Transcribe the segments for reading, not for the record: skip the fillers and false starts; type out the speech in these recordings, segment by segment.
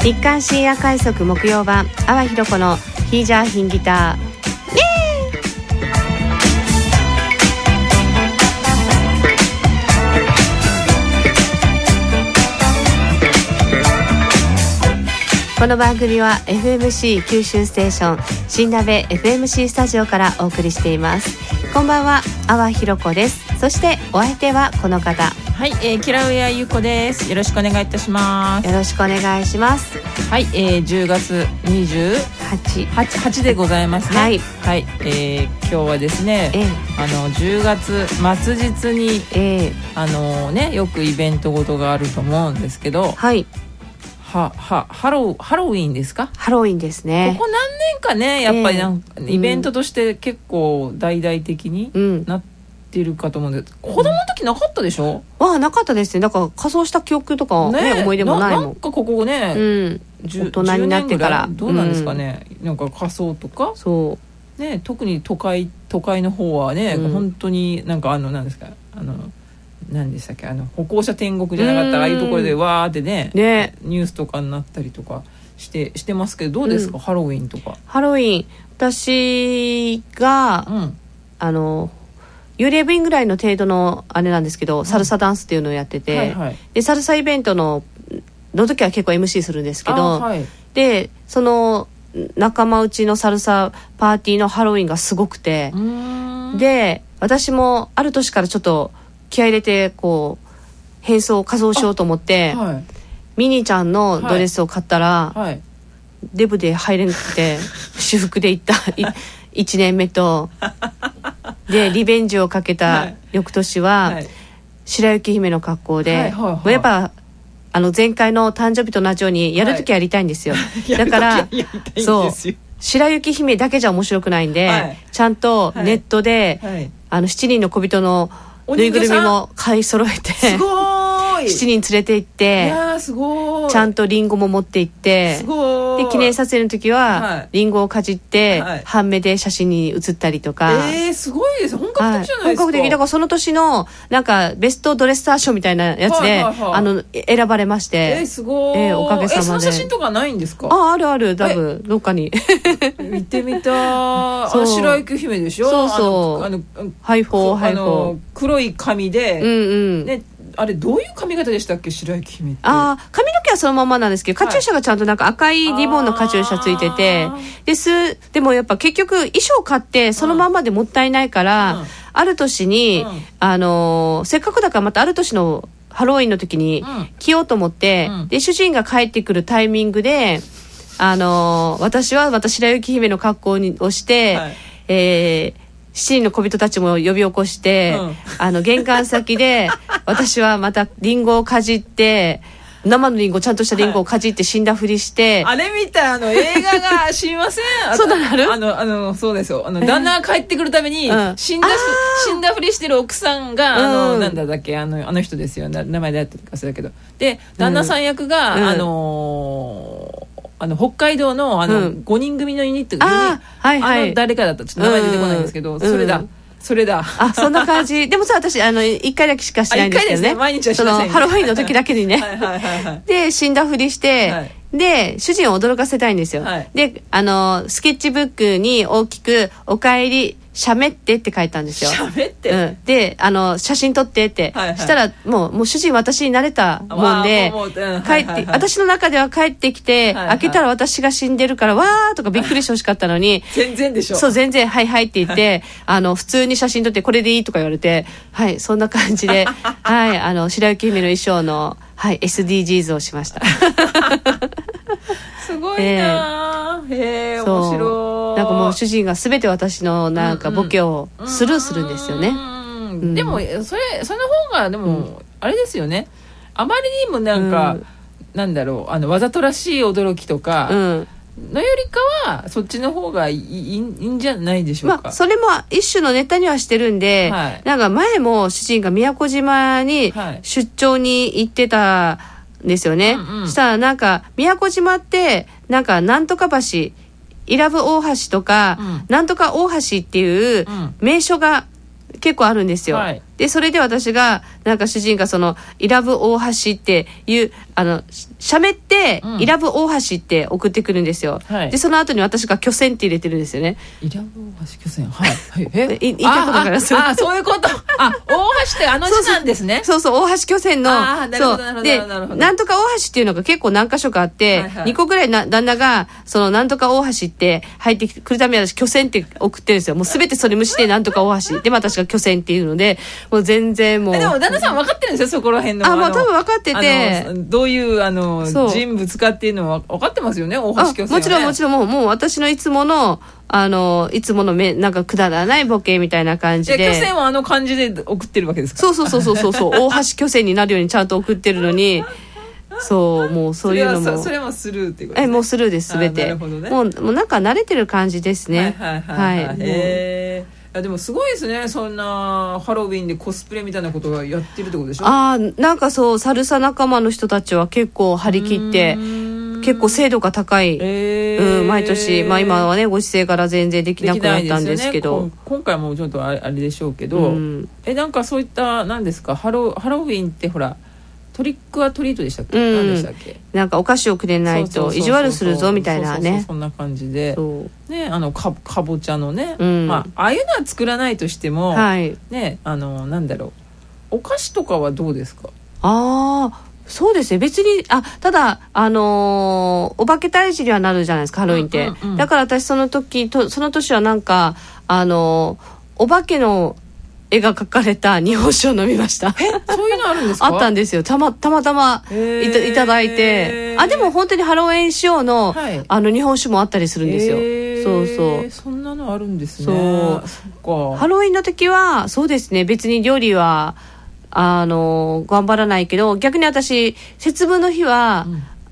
日刊深夜快速木曜版、阿波ひろ子のヒージャーヒンギター。この番組は FMC 九州ステーション新鍋 FMC スタジオからお送りしています。こんばんは、阿波ひろ子です。そしてお相手はこの方。 はい、キラウエアゆうこです。よろしくお願いいたします。 よろしくお願いします。 はい、10月28でございますね。 はい、 はい、今日はですね、10月末日に、よくイベントごとがあると思うんですけど、 はい、 ハロウィンですか？ハロウィンですね。 ここ何年かね、やっぱりイベントとして結構大々的になってるかと思うんで、子供の時なかったでしょ？ なかったですね。だから仮装した記憶とか、思い出もないもん。 なんかここね、 大人になってからどうなんですかね、なんか仮装とか、そうね、特に都会の方はね、本当になんか何ですか、何でしたっけ、歩行者天国じゃなかったああいうところでわーってねニュースとかになったりとかしてますけど、どうですか、ハロウィンとか。 ハロウィン、私が、幽霊部員ぐらいの程度のあれなんですけど、サルサダンスっていうのをやってて、でサルサイベントの時は結構 MC するんですけど、でその仲間内のサルサパーティーのハロウィンがすごくて、で私もある年からちょっと気合い入れてこう変装仮装しようと思って、ミニーちゃんのドレスを買ったら、デブで入れなくて私服で行った1年目とでリベンジをかけた翌年は、白雪姫の格好で、やっぱ前回の誕生日と同じようにやるときやりたいんですよ、だからそう白雪姫だけじゃ面白くないんで、ちゃんとネットで、7人の小人のぬいぐるみも買い揃えて、すごい7人連れて行って、いやすごい、ちゃんとリンゴも持って行って、すごいで記念撮影の時は、リンゴをかじって、半目で写真に写ったりとか、 すごいです、本格的じゃないですか。本格的だからその年のなんかベストドレッサー賞みたいなやつで、選ばれまして、すごい、おかげさまで。 その写真とかないんですか？ ある多分どっかに見てみた白雪姫でしょ。そうハイフォー黒い髪で、ね、あれどういう髪型でしたっけ、白雪姫って。 髪の毛はそのままなんですけど、カチューシャがちゃんとなんか赤いリボンのカチューシャついてて、でもやっぱ結局衣装買ってそのままでもったいないから、ある年に、せっかくだからまたある年のハロウィンの時に着ようと思って、で主人が帰ってくるタイミングで、私はまた白雪姫の格好をして、7人の小人たちも呼び起こして、玄関先で私はまたリンゴをかじって、生のリンゴ、ちゃんとしたリンゴをかじって死んだふりして、 あれ見た映画が知りません？ そうなる？ そうですよ。旦那が帰ってくるために、死んだふりしてる奥さんが、なんだっけ、あの人ですよ。名前でやってるかそれだけど。で、旦那さん役が、北海道の5人組のユニットが、誰かだった。ちょっと名前出てこないんですけど、それだ。 そんな感じ。でもさ、私1回だけしかしてないんですけどね。 毎日はしません。 ハロウィンの時だけにね。で死んだふりして、で主人を驚かせたいんですよ。でスケッチブックに大きく「おかえりしゃべって」って書いたんですよ。 しゃべって、 で写真撮ってって、したらもう主人私に慣れたもんで、帰って私の中では帰ってきて、開けたら私が死んでるからわーとかびっくりしてほしかったのに全然でしょ。 そう、全然はいはいって言って普通に写真撮って、これでいいとか言われて、はいそんな感じで白雪姫の衣装のSDGs をしました。 すごいな、面白い。 なんかもう主人が全て私のなんかボケをスルーするんですよね。 でもその方がでも、あれですよね、あまりにもなんか、なんだろう、わざとらしい驚きとか、のよりかはそっちの方がいいんじゃないでしょうか。 それも一種のネタにはしてるんで、なんか前も主人が宮古島に出張に行ってたんですよね。したらなんか宮古島ってなんかなんとか橋、伊良部大橋とか、なんとか大橋っていう名所が結構あるんですよ。ででそれで私がなんか主人がそのイラブ大橋っていう写メって、イラブ大橋って送ってくるんですよ、はい、でその後に私が巨船って入れてるんですよね。 イラブ大橋巨船、はい、はい、 言いたいことがあります。 あ、そういうこと。大橋って字なんですね。 そう大橋巨船の。 なるほどなるほどでなんとか大橋っていうのが結構何箇所かあって、はいはい、2個ぐらい旦那がそのなんとか大橋って入ってくるために私巨船って送ってるんですよ。もう全てそれ無視でなんとか大橋で、私が巨船っていうので、もう全然もう。 でも旦那さん分かってるんですよ、そこら辺の。 もう多分分かってて、 どういう人物かっていうのは分かってますよね、大橋巨船は、ね。 もちろんもう私のいつものなんかくだらないボケみたいな感じで。 巨船は感じで送ってるわけですか。 そう大橋巨船になるようにちゃんと送ってるのに。もうそういうのもそれもスルーっていうことですね。 もうスルーです全て。なるほどね。もうなんか慣れてる感じですね。 でもすごいですね、そんなハロウィンでコスプレみたいなことがやってるってことでしょ。 なんかサルサ仲間の人たちは結構張り切って結構精度が高い、毎年、今はねご時世から全然できなくなったんですけど、 今回もちょっとあれでしょうけど、なんかそういった何ですか、ハロウィンってほらトリックアトリートでしたっけ、何でしたっけ、 なんかお菓子をくれないと意地悪するぞみたいなね、 そんな感じでね、かぼちゃのね、ああいうのは作らないとしても、ね、なんだろう、お菓子とかはどうですか。 そうですね、別にただお化け退治にはなるじゃないですか、ハロウィンって、だから私その年はなんかお化けの絵が描かれた日本酒を飲みました。 そういうのあるんですか。 あったんですよ、たまたまいただいて、でも本当にハロウィン仕様の、日本酒もあったりするんですよ。 そんなのあるんですね。 そっか。ハロウィンの時はそうですね、別に料理は頑張らないけど、逆に私節分の日は、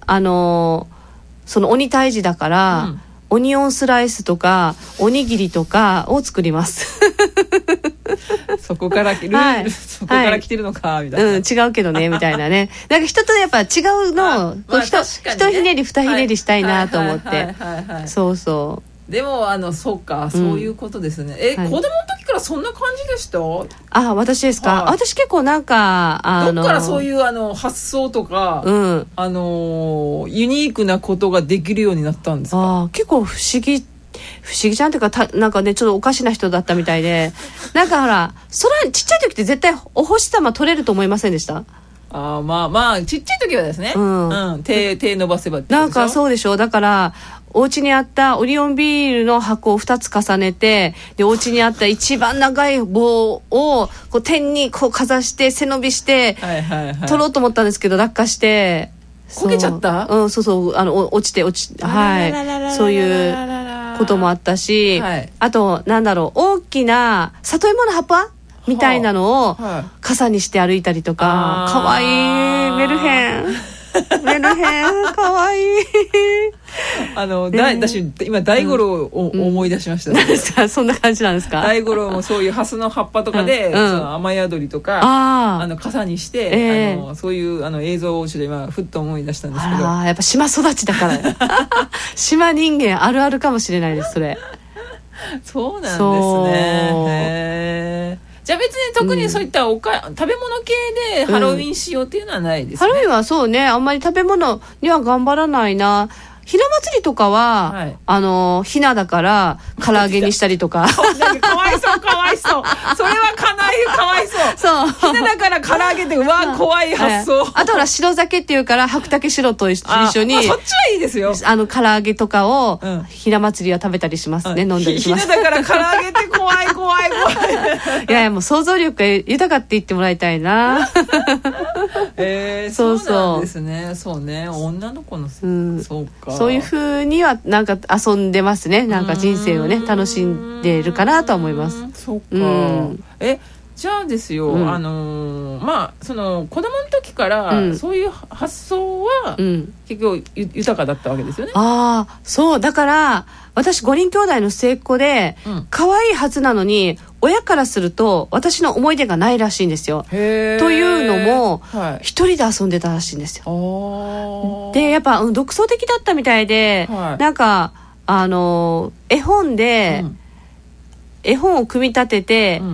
その鬼退治だから、オニオンスライスとかおにぎりとかを作りますそこから来てるのかみたいな、 違うけどねみたいなね、なんか人とやっぱ違うのを一ひねり二ひねりしたいなと思って、 でもそうか、そういうことですね。子供の時からそんな感じでした？ 私ですか？私結構なんかどっからそういう発想とか、ユニークなことができるようになったんですか？ 結構不思議ちゃんというかなんかね、ちょっとおかしな人だったみたいでなんかほらちっちゃい時って絶対お星様取れると思いませんでした？ ちっちゃい時はですね、手伸ばせばってことでしょ。 なんかそうでしょ。だからお家にあったオリオンビールの箱を2つ重ねて、でお家にあった一番長い棒をこう天にこうかざして背伸びして取ろうと思ったんですけど、落下して焦げちゃった。 落ちてそういうこともあったし、あとなんだろう、大きな里芋の葉っぱみたいなのを傘にして歩いたりとか、かわいいメルヘンかわいい私今大五郎を思い出しました、 何ですか、そんな感じなんですか。 大五郎もそういうハスの葉っぱとかで、その雨宿りとか傘にして、そういう映像をちょっと今ふっと思い出したんですけど、 やっぱ島育ちだから島人間あるあるかもしれないです、それ。 そうなんですね。じゃあ別に特にそういった食べ物系でハロウィン仕様っていうのはないですね。 ハロウィンはそうね、あんまり食べ物には頑張らないな。ひな祭りとかは、ひなだから唐揚げにしたりとかなんかかわいそうそれはかわいそうひなだから唐揚げって怖い発想。 あとは白酒っていうから白竹白と一緒に、 そっちはいいですよ。 唐揚げとかをひな祭りは食べたりしますね、飲んだりします。 ひなだから唐揚げって怖いいやもう想像力が豊かって言ってもらいたいなそうなんですね。そうね、女の子の、そうか、 そういう風にはなんか遊んでますね。なんか人生をね楽しんでるかなとは思います。 そうか、じゃあですよ、その子供の時から、そういう発想は、結構豊かだったわけですよね。そうだから私5人兄弟の末っ子で、可愛いはずなのに親からすると私の思い出がないらしいんですよ。というのも、一人で遊んでたらしいんですよ。でやっぱ、独創的だったみたいで、なんか絵本を組み立てて、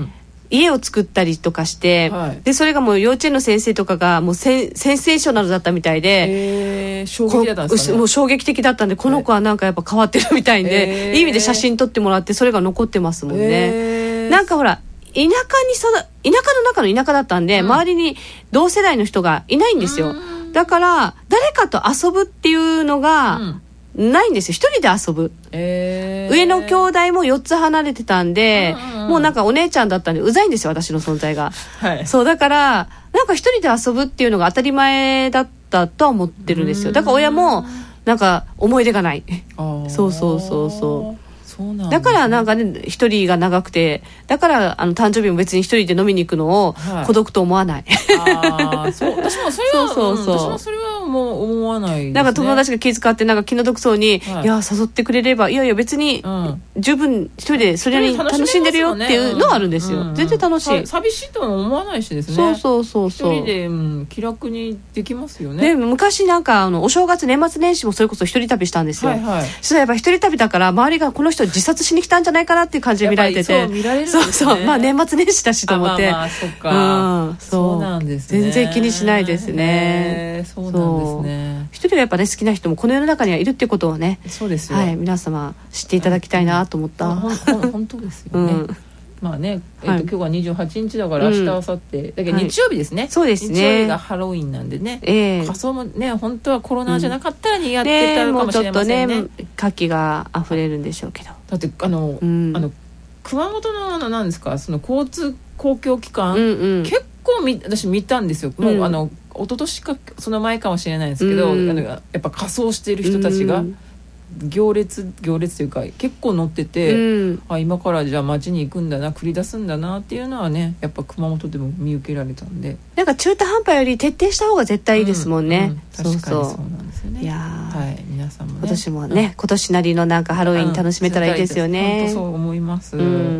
家を作ったりとかして、でそれがもう幼稚園の先生とかがもうセンセーショナルだったみたいで、 衝撃だったんですかね。 もう衝撃的だったんで、この子はなんかやっぱ変わってるみたいで、いい意味で写真撮ってもらって、それが残ってますもんね。なんかほら田舎の中の田舎だったんで、周りに同世代の人がいないんですよ。だから誰かと遊ぶっていうのがないんですよ。一人で遊ぶ、上の兄弟も4つ離れてたんで、もうなんかお姉ちゃんだったんでうざいんですよ、私の存在が。そうだからなんか一人で遊ぶっていうのが当たり前だったとは思ってるんですよ。だから親もなんか思い出がない。そうそうそうそう。だからなんかね、一人が長くて、だから誕生日も別に一人で飲みに行くのを孤独と思わない。 そう、私もそれは私もそれはもう思わないですね。 なんか友達が気遣ってなんか気の毒そうに、いや誘ってくれれば、いやいや別に十分一人でそれに楽しんでるよっていうのはあるんですよ。全然楽しい。 寂しいとは思わないしですね。 そう一人で気楽にできますよね。 で昔なんかお正月年末年始もそれこそ一人旅したんですよ。そしたらやっぱ一人旅だから周りがこの人自殺しに来たんじゃないかなっていう感じで見られてて、そうまあ年末年始だしと思って、 そっか、そうなんですね。 全然気にしないですね。 そうなんですね。 一人がやっぱね好きな人もこの世の中にはいるってことをね、 そうですよ。 皆様知っていただきたいなと思った。 本当ですよね。まあね、今日が28日だから明日明後日だけど日曜日ですね。 そうですね。 日曜日がハロウィンなんでね。仮装もね本当はコロナじゃなかったらにやってたのかもしれませんね。 もうちょっとね活気が溢れるんでしょうけど。 だって熊本の何ですか、その交通公共機関、結構私見たんですよ。もう一昨年かその前かもしれないですけど、やっぱ仮装している人たちが行列というか結構乗ってて、今からじゃあ街に行くんだな、繰り出すんだなっていうのはね、やっぱ熊本でも見受けられたんで、 なんか中途半端より徹底した方が絶対いいですもんね。 確かにそうなんですよね。 いや皆さんもね今年もね、今年なりのなんかハロウィン楽しめたらいいですよね。 本当そう思います。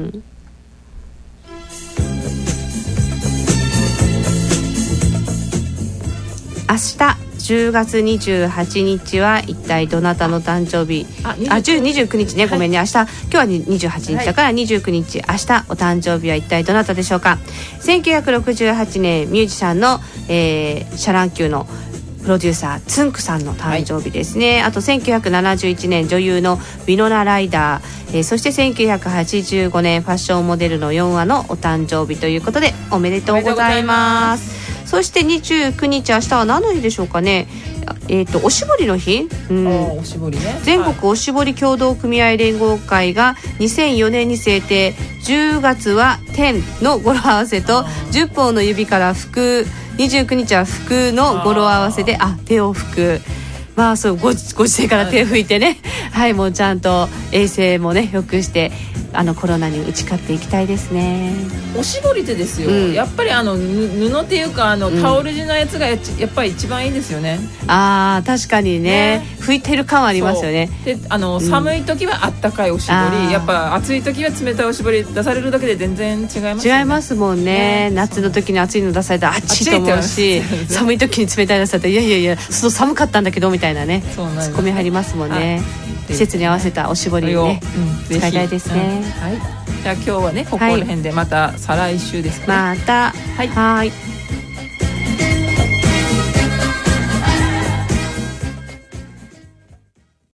明日10月28日は一体どなたの誕生日、29日ね、ごめんね、明日、今日は28日だから29日、明日お誕生日は一体どなたでしょうか。1968年ミュージシャンの、シャ乱 Q のプロデューサーつんくさんの誕生日ですね。あと1971年女優のウィノナ・ライダー、そして1985年ファッションモデルのヨンアのお誕生日ということでおめでとうございます。そして29日、明日は何の日でしょうかね。おしぼりの日、 おしぼりね。 全国おしぼり協同組合連合会が2004年に制定、10月は天の語呂合わせと10本の指から服、29日は服の語呂合わせで手を拭く、まあそうご時世から手を拭いてね、もうちゃんと衛生もね良くしてコロナに打ち勝っていきたいですね。 おしぼりでですよ、やっぱり布っていうかタオル地のやつがやっぱり一番いいですよね。 確かにね、拭いてる感はありますよね。 で寒い時はあったかいおしぼり、やっぱ暑い時は冷たいおしぼり出されるだけで全然違いますよね。 違いますもんね。夏の時に暑いの出されたら暑いと思うし、寒い時に冷たいの出されたらいやそう寒かったんだけどみたいなね、ツッコミ入りますもんね。季節に合わせたおしぼりをね、使いたいですね。 じゃあ今日はねここら辺で、また再来週ですかね。 またはい。